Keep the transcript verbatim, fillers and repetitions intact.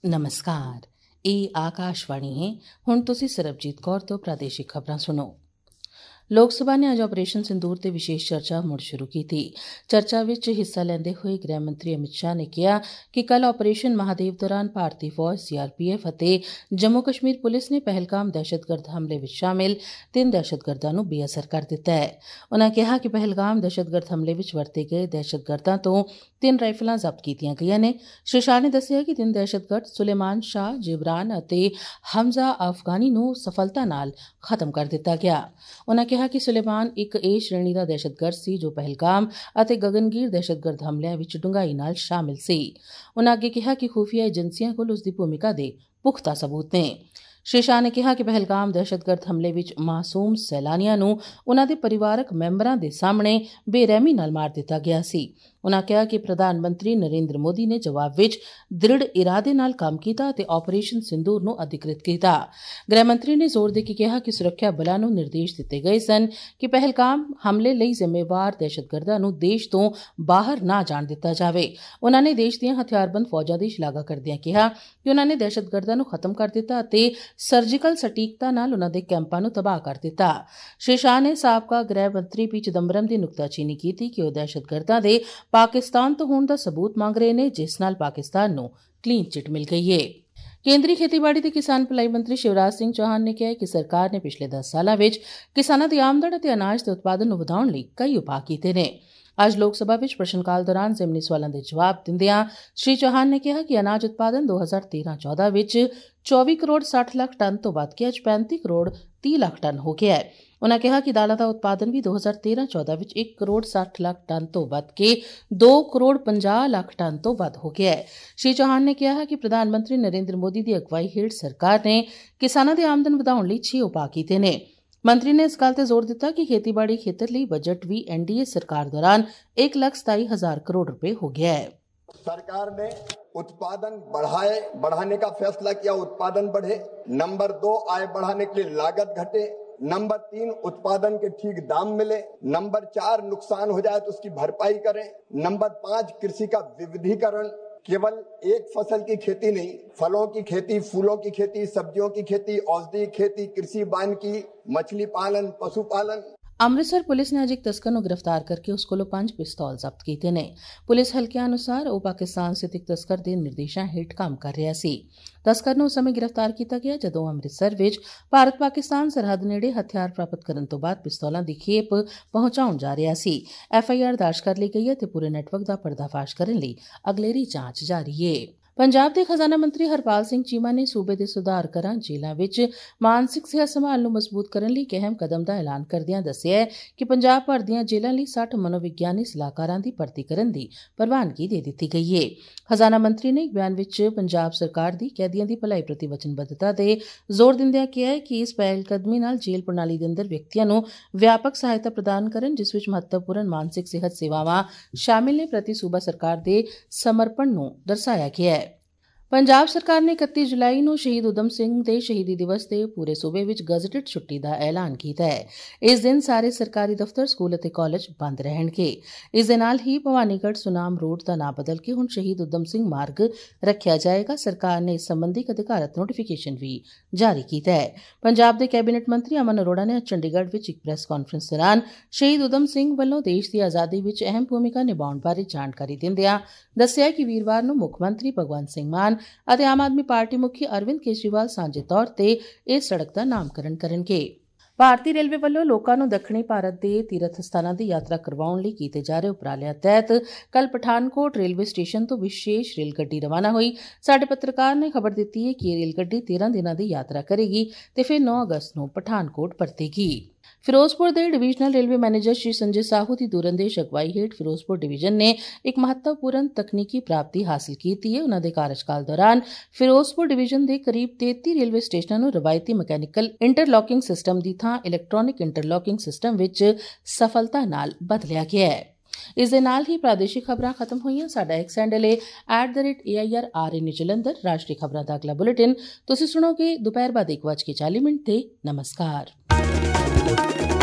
नमस्कार। ਇਹ ਆਕਾਸ਼ਵਾਣੀ ਹੈ। ਹੁਣ ਤੁਸੀਂ ਸਰਬਜੀਤ ਕੌਰ ਤੋਂ ਪ੍ਰਾਦੇਸ਼ਿਕ ਖਬਰਾਂ ਸੁਣੋ। ਲੋਕ ਸਭਾ ਨੇ ਅੱਜ ਆਪਰੇਸ਼ਨ ਸਿੰਦੂਰ ਤੇ ਵਿਸ਼ੇਸ਼ ਚਰਚਾ ਮੁੜ ਸ਼ੁਰੂ ਕੀਤੀ। ਚਰਚਾ ਵਿੱਚ ਹਿੱਸਾ ਲੈਂਦੇ ਹੋਏ ਗ੍ਰਹਿ ਮੰਤਰੀ ਅਮਿਤ ਸ਼ਾਹ ਨੇ ਕਿਹਾ ਕਿ ਕੱਲ੍ਹ ਆਪਰੇਸ਼ਨ ਮਹਾਦੇਵ ਦੌਰਾਨ ਭਾਰਤੀ ਫੌਜ, ਸੀ ਆਰ ਪੀ ਐਫ ਅਤੇ ਜੰਮੂ ਕਸ਼ਮੀਰ ਪੁਲਿਸ ਨੇ ਪਹਿਲਗਾਮ ਦਹਿਸ਼ਤਗਰਦ ਹਮਲੇ ਵਿੱਚ ਸ਼ਾਮਿਲ ਤਿੰਨ ਦਹਿਸ਼ਤਗਰਦਾਂ ਨੂੰ ਬੇਅਸਰ ਕਰ ਦਿੱਤਾ ਹੈ। ਉਨ੍ਹਾਂ ਕਿਹਾ ਕਿ ਪਹਿਲਗਾਮ ਦਹਿਸ਼ਤਗਰਦ ਹਮਲੇ ਵਿੱਚ ਵਰਤੇ ਗਏ ਦਹਿਸ਼ਤਗਰਦਾਂ ਤੋਂ ਤਿੰਨ ਰਾਈਫਲਾਂ ਜ਼ਬਤ ਕੀਤੀਆਂ ਗਈਆਂ ਨੇ। ਸ਼੍ਰੀ ਸ਼ਾਹ ਨੇ ਦੱਸਿਆ ਕਿ ਤਿੰਨ ਦਹਿਸ਼ਤਗਰਦ ਸੁਲੇਮਾਨ ਸ਼ਾਹ, ਜਿਬਰਾਨ ਅਤੇ ਹਮਜ਼ਾ ਅਫਗਾਨੀ ਨੂੰ ਸਫਲਤਾ ਨਾਲ ਖਤਮ ਕਰ ਦਿੱਤਾ ਗਿਆ। ਉਨ੍ਹਾਂ ਕਿਹਾ ਕਿ ਸੁਲੇਮਾਨ ਇੱਕ ਏ ਸ਼੍ਰੇਣੀ ਦਾ ਦਹਿਸ਼ਤਗਰਦ ਸੀ ਜੋ ਪਹਿਲਗਾਮ ਅਤੇ ਗਗਨਗੀਰ ਦਹਿਸ਼ਤਗਰਦ ਹਮਲਿਆਂ ਵਿੱਚ ਡੂੰਘਾਈ ਨਾਲ ਸ਼ਾਮਿਲ ਸੀ। ਉਨ੍ਹਾਂ ਅੱਗੇ ਕਿਹਾ ਕਿ ਖੁਫੀਆ ਏਜੰਸੀਆਂ ਕੋਲ ਉਸ ਦੀ ਭੂਮਿਕਾ ਦੇ ਪੁਖਤਾ ਸਬੂਤ ਨੇ। ਸ਼੍ਰੀ ਸ਼ਾਹ ਨੇ ਕਿਹਾ ਕਿ ਪਹਿਲਗਾਮ ਦਹਿਸ਼ਤਗਰਦ ਹਮਲੇ ਵਿੱਚ ਮਾਸੂਮ ਸੈਲਾਨੀਆਂ ਨੂੰ ਉਨ੍ਹਾਂ ਦੇ ਪਰਿਵਾਰਕ ਮੈਂਬਰਾਂ ਦੇ ਸਾਹਮਣੇ ਬੇਰਹਿਮੀ ਨਾਲ ਮਾਰ ਦਿੱਤਾ ਗਿਆ ਸੀ। ਉਨ੍ਹਾਂ ਕਿਹਾ ਕਿ ਪ੍ਰਧਾਨ ਮੰਤਰੀ ਨਰਿੰਦਰ ਮੋਦੀ ਨੇ ਜਵਾਬ ਵਿੱਚ ਦ੍ਰਿੜ ਇਰਾਦੇ ਨਾਲ ਕੰਮ ਕੀਤਾ ਅਤੇ ਆਪਰੇਸ਼ਨ ਸਿੰਦੂਰ ਨੂੰ ਅਧਿਕ੍ਰਿਤ ਕੀਤਾ। ਗ੍ਰਹਿ ਮੰਤਰੀ ਨੇ ਜ਼ੋਰ ਦੇ ਕੇ ਕਿਹਾ ਕਿ ਸੁਰੱਖਿਆ ਬਲਾਂ ਨੂੰ ਨਿਰਦੇਸ਼ ਦਿੱਤੇ ਗਏ ਸਨ ਕਿ ਪਹਿਲਗਾਮ ਹਮਲੇ ਲਈ ਜ਼ਿੰਮੇਵਾਰ ਦਹਿਸ਼ਤਗਰਦਾਂ ਨੂੰ ਦੇਸ਼ ਤੋਂ ਬਾਹਰ ਨਾ ਜਾਣ ਦਿੱਤਾ ਜਾਵੇ। ਉਨ੍ਹਾਂ ਨੇ ਦੇਸ਼ ਦੀਆਂ ਹਥਿਆਰਬੰਦ ਫੌਜਾਂ ਦੀ ਸ਼ਲਾਘਾ ਕਰਦਿਆਂ ਕਿਹਾ ਕਿ ਉਨ੍ਹਾਂ ਨੇ ਦਹਿਸ਼ਤਗਰਦਾਂ ਨੂੰ ਖਤਮ ਕਰ ਦਿੱਤਾ ਅਤੇ ਸਰਜੀਕਲ ਸਟੀਕਤਾ ਨਾਲ ਉਨ੍ਹਾਂ ਦੇ ਕੈਂਪਾਂ ਨੂੰ ਤਬਾਹ ਕਰ ਦਿੱਤਾ। ਸ਼੍ਰੀ ਸ਼ਾਹ ਨੇ ਸਾਬਕਾ ਗ੍ਰਹਿ ਮੰਤਰੀ ਪੀ ਚਿਦੰਬਰਮ ਦੀ ਨੁਕਤਾਚੀਨੀ ਕੀਤੀ ਕਿ ਉਹ ਦਹਿਸ਼ਤਗਰਦਾਂ ਦੇ ਪਾਕਿਸਤਾਨ ਤੋਂ ਹੋਣ ਦਾ ਸਬੂਤ ਮੰਗ ਰਹੇ ਨੇ, ਜਿਸ ਨਾਲ ਪਾਕਿਸਤਾਨ ਨੂੰ ਕਲੀਨ ਚਿੱਟ ਮਿਲ ਗਈ ਏ। ਕੇਂਦਰੀ ਖੇਤੀਬਾੜੀ ਤੇ ਕਿਸਾਨ ਭਲਾਈ ਮੰਤਰੀ ਸ਼ਿਵਰਾਜ ਸਿੰਘ ਚੌਹਾਨ ਨੇ ਕਿਹਾ ਕਿ ਸਰਕਾਰ ਨੇ ਪਿਛਲੇ ਦਸ ਸਾਲਾਂ ਵਿੱਚ ਕਿਸਾਨਾਂ ਦੀ ਆਮਦਨ ਅਤੇ ਅਨਾਜ ਦੇ ਉਤਪਾਦਨ ਨੂੰ ਵਧਾਉਣ ਲਈ ਕਈ ਉਪਾਅ ਕੀਤੇ ਨੇ। ਅੱਜ ਲੋਕ ਸਭਾ ਵਿੱਚ ਪ੍ਰਸ਼ਨ ਕਾਲ ਦੌਰਾਨ ਜ਼ਿਮਨੀ ਸਵਾਲਾਂ ਦੇ ਜਵਾਬ ਦਿੰਦਿਆਂ ਸ਼੍ਰੀ ਚੌਹਾਨ ਨੇ ਕਿਹਾ ਕਿ ਅਨਾਜ ਉਤਪਾਦਨ ਦੋ ਹਜ਼ਾਰ ਤੇਰਾਂ ਚੌਦਾਂ ਵਿੱਚ ਚੌਵੀ ਕਰੋੜ ਸੱਠ ਲੱਖ ਟਨ ਤੋਂ ਵੱਧ ਕੇ ਅੱਜ ਪੈਂਤੀ ਕਰੋੜ ਤੀਹ ਲੱਖ ਟਨ ਹੋ ਗਿਆ ਹੈ। ਉਨ੍ਹਾਂ ਕਿਹਾ ਕਿ ਦਾਲਾਂ ਦਾ ਉਤਪਾਦਨ ਵੀ ਦੋ ਹਜ਼ਾਰ ਤੇਰਾਂ ਚੌਦਾਂ ਵਿੱਚ ਇੱਕ ਕਰੋੜ ਸੱਠ ਲੱਖ ਟਨ ਤੋਂ ਵੱਧ ਕੇ ਦੋ ਕਰੋੜ ਪੰਜਾਹ ਲੱਖ ਟਨ ਤੋਂ ਵੱਧ ਹੋ ਗਿਆ ਹੈ। ਸ਼੍ਰੀ ਚੌਹਾਨ ਨੇ ਕਿਹਾ ਕਿ ਪ੍ਰਧਾਨ ਮੰਤਰੀ ਨਰਿੰਦਰ ਮੋਦੀ ਦੀ ਅਗਵਾਈ ਹੇਠ ਸਰਕਾਰ ਨੇ ਕਿਸਾਨਾਂ ਦੀ ਆਮਦਨ ਵਧਾਉਣ ਲਈ ਛੇ ਉਪਾਅ ਕੀਤੇ ਨੇ। ਮੰਤਰੀ ਨੇ ਇਸ ਗੱਲ ਤੇ ਜ਼ੋਰ ਦਿੱਤਾ ਕਿ ਖੇਤੀਬਾੜੀ ਖੇਤਰ ਲਈ ਬਜਟ ਵੀ एन डी ए सरकार दौरान एक लाख सताई हजार करोड़ रुपए हो गया है। सरकार ने उत्पादन बढ़ाए बढ़ाने का फैसला किया, उत्पादन बढ़े। नंबर दो, आय बढ़ाने के लिए लागत घटे। नंबर तीन, उत्पादन के ठीक दाम मिले। नंबर चार, नुकसान हो जाए तो उसकी भरपाई करें। नंबर पांच, कृषि का विविधीकरण। केवल एक फसल की खेती नहीं, फलों की खेती, फूलों की खेती, सब्जियों की खेती, औषधि खेती, कृषि वानिकी, मछली पालन, पशुपालन। ਅੰਮ੍ਰਿਤਸਰ ਪੁਲਿਸ ਨੇ ਅੱਜ ਇੱਕ ਤਸਕਰ ਨੂੰ ਗ੍ਰਿਫਤਾਰ ਕਰਕੇ ਉਸ ਕੋਲੋਂ ਪੰਜ ਪਿਸਤੌਲ ਜ਼ਬਤ ਕੀਤੇ ਨੇ। ਪੁਲਿਸ ਹਲਕਿਆਂ ਅਨੁਸਾਰ ਉਹ ਪਾਕਿਸਤਾਨ ਸਥਿਤ ਇੱਕ ਤਸਕਰ ਦੇ ਨਿਰਦੇਸ਼ਾਂ ਹੇਠ ਕੰਮ ਕਰ ਰਿਹਾ ਸੀ। ਤਸਕਰ ਨੂੰ ਉਸ ਸਮੇਂ ਗ੍ਰਿਫਤਾਰ ਕੀਤਾ ਗਿਆ ਜਦੋਂ ਅੰਮ੍ਰਿਤਸਰ ਵਿੱਚ ਭਾਰਤ ਪਾਕਿਸਤਾਨ ਸਰਹੱਦ ਨੇੜੇ ਹਥਿਆਰ ਪ੍ਰਾਪਤ ਕਰਨ ਤੋਂ ਬਾਅਦ ਪਿਸਤੌਲਾਂ ਦੀ ਖੇਪ ਪਹੁੰਚਾਉਣ ਜਾ ਰਿਹਾ ਸੀ। ਐਫ ਆਈ ਆਰ ਦਰਜ ਕਰ ਲਈ ਗਈ ਹੈ ਤੇ ਪੂਰੇ ਨੈਟਵਰਕ ਦਾ ਪਰਦਾਫਾਸ਼ ਕਰਨ ਲਈ ਅਗਲੇਰੀ ਜਾਂਚ ਜਾਰੀ ਹੈ। ਪੰਜਾਬ ਦੇ ਖਜ਼ਾਨਾ ਮੰਤਰੀ ਹਰਪਾਲ ਸਿੰਘ ਚੀਮਾ ਨੇ ਸੂਬੇ ਦੇ ਸੁਧਾਰ ਕਰਾਂ ਜੇਲ੍ਹਾਂ ਵਿੱਚ ਮਾਨਸਿਕ ਸਿਹਤ ਸੰਭਾਲ ਨੂੰ ਮਜ਼ਬੂਤ ਕਰਨ ਲਈ ਇੱਕ ਅਹਿਮ ਕਦਮ ਦਾ ਐਲਾਨ ਕਰਦਿਆਂ ਦੱਸਿਆ ਕਿ ਪੰਜਾਬ ਭਰ ਦੀਆਂ ਜੇਲ੍ਹਾਂ ਲਈ ਸੱਠ ਮਨੋਵਿਗਿਆਨੀ ਸਲਾਹਕਾਰਾਂ ਦੀ ਭਰਤੀ ਕਰਨ ਦੀ ਪ੍ਰਵਾਨਗੀ ਦੇ ਦਿੱਤੀ ਗਈ ਹੈ। ਖਜ਼ਾਨਾ ਮੰਤਰੀ ਨੇ ਇੱਕ ਬਿਆਨ ਵਿੱਚ ਪੰਜਾਬ ਸਰਕਾਰ ਦੀ ਕੈਦੀਆਂ ਦੀ ਭਲਾਈ ਪ੍ਰਤੀ ਵਚਨਬੱਧਤਾ ਤੇ ਜ਼ੋਰ ਦਿੰਦਿਆਂ ਕਿਹਾ ਕਿ ਇਸ ਪਹਿਲਕਦਮੀ ਨਾਲ ਜੇਲ੍ਹ ਪ੍ਰਣਾਲੀ ਦੇ ਅੰਦਰ ਵਿਅਕਤੀਆਂ ਨੂੰ ਵਿਆਪਕ ਸਹਾਇਤਾ ਪ੍ਰਦਾਨ ਕਰਨ, ਜਿਸ ਵਿੱਚ ਮਹੱਤਵਪੂਰਨ ਮਾਨਸਿਕ ਸਿਹਤ ਸੇਵਾਵਾਂ ਸ਼ਾਮਿਲ ਨੇ, ਪ੍ਰਤੀ ਸੂਬਾ ਸਰਕਾਰ ਦੇ ਸਮਰਪਣ ਨੂੰ ਦਰਸਾਇਆ ਗਿਆ ਹੈ। ਪੰਜਾਬ ਸਰਕਾਰ ਨੇ ਇਕੱਤੀ ਜੁਲਾਈ ਨੂੰ ਸ਼ਹੀਦ ਊਧਮ ਸਿੰਘ ਦੇ ਸ਼ਹੀਦੀ ਦਿਵਸ ਤੇ ਪੂਰੇ ਸੂਬੇ ਵਿੱਚ ਗਜ਼ਟਿਡ ਛੁੱਟੀ ਦਾ ਐਲਾਨ ਕੀਤਾ ਹੈ। ਇਸ ਦਿਨ ਸਾਰੇ ਸਰਕਾਰੀ ਦਫ਼ਤਰ, ਸਕੂਲ ਅਤੇ ਕਾਲਜ ਬੰਦ ਰਹਿਣਗੇ। ਇਸ ਦੇ ਨਾਲ ਹੀ ਭਵਾਨੀਗੜ੍ਹ ਸੁਨਾਮ ਰੋਡ ਦਾ ਨਾਂ ਬਦਲ ਕੇ ਹੁਣ ਸ਼ਹੀਦ ਊਧਮ ਸਿੰਘ ਮਾਰਗ ਰੱਖਿਆ ਜਾਏਗਾ। ਸਰਕਾਰ ਨੇ ਇਸ ਸੰਬੰਧੀ ਇੱਕ ਅਧਿਕਾਰਤ ਨੋਟੀਫਿਕੇਸ਼ਨ ਵੀ ਜਾਰੀ ਕੀਤਾ ਹੈ। ਪੰਜਾਬ ਦੇ ਕੈਬਨਿਟ ਮੰਤਰੀ ਅਮਨ ਅਰੋੜਾ ਨੇ ਅੱਜ ਚੰਡੀਗੜ੍ਹ ਵਿੱਚ ਇੱਕ ਪ੍ਰੈਸ ਕਾਨਫਰੰਸ ਦੌਰਾਨ ਸ਼ਹੀਦ ਊਧਮ ਸਿੰਘ ਵੱਲੋਂ ਦੇਸ਼ ਦੀ ਆਜ਼ਾਦੀ ਵਿੱਚ ਅਹਿਮ ਭੂਮਿਕਾ ਨਿਭਾਉਣ ਬਾਰੇ ਜਾਣਕਾਰੀ ਦਿੰਦਿਆਂ ਦੱਸਿਆ ਕਿ ਵੀਰਵਾਰ ਨੂੰ ਮੁੱਖ ਮੰਤਰੀ ਭਗਵੰਤ ਸਿੰਘ ਮਾਨ ਅਤੇ ਆਮ ਆਦਮੀ ਪਾਰਟੀ ਮੁਖੀ ਅਰਵਿੰਦ ਕੇਜਰੀਵਾਲ ਸਾਂਝੇ ਤੌਰ ਤੇ ਇਸ ਸੜਕ ਦਾ ਨਾਮਕਰਨ ਕਰਨਗੇ। ਭਾਰਤੀ ਰੇਲਵੇ ਵੱਲੋਂ ਲੋਕਾਂ ਨੂੰ ਦੱਖਣੀ ਭਾਰਤ ਦੇ ਤੀਰਥ ਸਥਾਨਾਂ ਦੀ ਯਾਤਰਾ ਕਰਵਾਉਣ ਲਈ ਕੀਤੇ ਜਾ ਰਹੇ ਉਪਰਾਲਿਆਂ ਤਹਿਤ ਕੱਲ੍ਹ ਪਠਾਨਕੋਟ ਰੇਲਵੇ ਸਟੇਸ਼ਨ ਤੋਂ ਵਿਸ਼ੇਸ਼ ਰੇਲ ਗੱਡੀ ਰਵਾਨਾ ਹੋਈ। ਸਾਡੇ ਪੱਤਰਕਾਰ ਨੇ ਖਬਰ ਦਿੱਤੀ ਹੈ ਕਿ ਇਹ ਰੇਲ ਗੱਡੀ ਤੇਰਾਂ ਦਿਨਾਂ ਦੀ ਯਾਤਰਾ ਕਰੇਗੀ ਤੇ ਫਿਰ ਨੌਂ ਅਗਸਤ ਨੂੰ ਪਠਾਨਕੋਟ ਪਰਤੇਗੀ। ਫਿਰੋਜ਼ਪੁਰ ਦੇ divisional railway manager Shri Sanjay Sahu ਦੀ ਦੂਰਅੰਦੇਸ਼ ਅਗਵਾਈ ਹੇਠ ਫਿਰੋਜ਼ਪੁਰ ਡਿਵੀਜ਼ਨ ਨੇ ਇੱਕ ਮਹੱਤਵਪੂਰਨ ਤਕਨੀਕੀ ਪ੍ਰਾਪਤੀ ਹਾਸਲ ਕੀਤੀ ਹੈ। ਉਨ੍ਹਾਂ ਦੇ ਕਾਰਜਕਾਲ ਦੌਰਾਨ ਫਿਰੋਜ਼ਪੁਰ ਡਿਵੀਜ਼ਨ ਦੇ ਕਰੀਬ ਤੇਤੀ ਰੇਲਵੇ ਸਟੇਸ਼ਨਾਂ ਨੂੰ ਰਵਾਇਤੀ ਮਕੈਨੀਕਲ ਇੰਟਰਲਾਕਿੰਗ ਸਿਸਟਮ ਦੀ ਥਾਂ ਇਲੈਕਟ੍ਰੋਨਿਕ ਇੰਟਰਲਾਕਿੰਗ ਸਿਸਟਮ ਵਿੱਚ ਸਫਲਤਾ ਨਾਲ ਬਦਲਿਆ ਗਿਆ ਹੈ। ਇਸ ਦੇ ਨਾਲ ਹੀ ਪ੍ਰਾਦੇਸ਼ਿਕ ਖਬਰਾਂ ਖਤਮ ਹੋਈਆਂ। ਸਾਡਾ ਐਕਸ ਹੈਂਡਲ ਹੈ at the rate A I R R N Jalandhar. ਰਾਸ਼ਟਰੀ ਖਬਰਾਂ ਦਾ ਅਗਲਾ ਬੁਲੇਟਿਨ ਤੁਸੀਂ ਸੁਣੋਗੇ ਦੁਪਹਿਰ ਬਾਅਦ ਇੱਕ ਵੱਜ ਕੇ ਚਾਲੀ ਮਿੰਟ ਤੇ। ਨਮਸਕਾਰ।